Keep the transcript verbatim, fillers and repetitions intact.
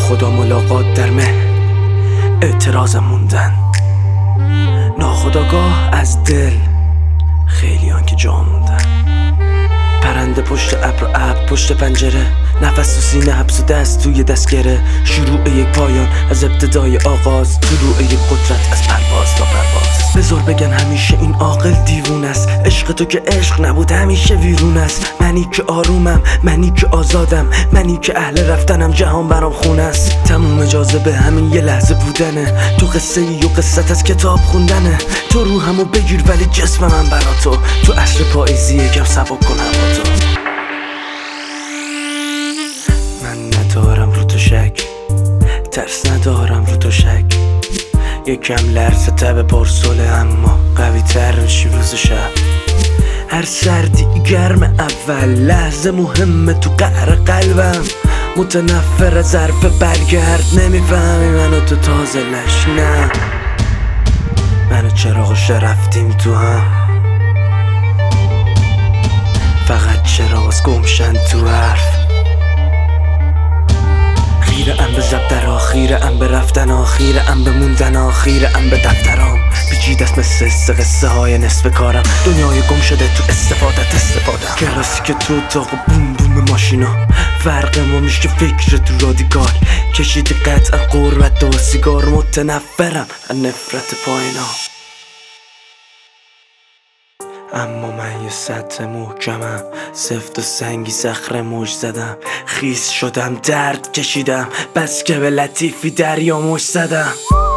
ناخدا ملاقات در مه اعتراضم موندن، ناخداگاه از دل خیلیان که جا موندن. پرنده پشت ابر و ابر پشت پنجره، نفس تو سینه حبس و دست توی دستگره. شروع یک پایان از ابتدای آغاز، طلوع یک قدرت از پرواز تا پرواز. بذار بگن همیشه این عاقل دیوون است، عشق تو که عشق نبود همیشه ویرون است. منی که آرومم، منی که آزادم، منی که اهل رفتنم، جهان برام خون است. تموم جاذبه همین یه لحظه بودنه، تو قصه ای و قصت از کتاب خوندنه. تو روحمو بگیر ولی جسم من برا تو، تو عصر پاییزی یکم سبک کن هوا تو. من ندارم رو تو شک، ترس ندارم رو تو شک. یکم لرزه تب پرسوله اما قوی تر میشی روز و شب. هر سردی گرم اول لحظه مهمه تو قهر قلبم. متنفر از حرف برگرد، نمیفهمی منو تو تازه لش. نه منو چراغش رفتیم تو هم، فقط چراغ گمشن تو حرف. خیره ام به زبدر، آخیره ام به رفتن، آخیره ام به موندن، آخیره ام به دفترام. پیچیده است مثل قصه قصه های نصف کارم، دنیای گم شده تو استفادت استفادم. کلاسی که تو اتاق و بوم بوم ماشینا، فرق ما میشه فکر تو رادیکال. کشیدی قطعا قربت و سیگار، متنفرم از نفرت پایینا. اما من یه سطح محکمم، سفت و سنگی صخره موج زدم. خیس شدم درد کشیدم، بس که به لطیفی دریا موج زدم.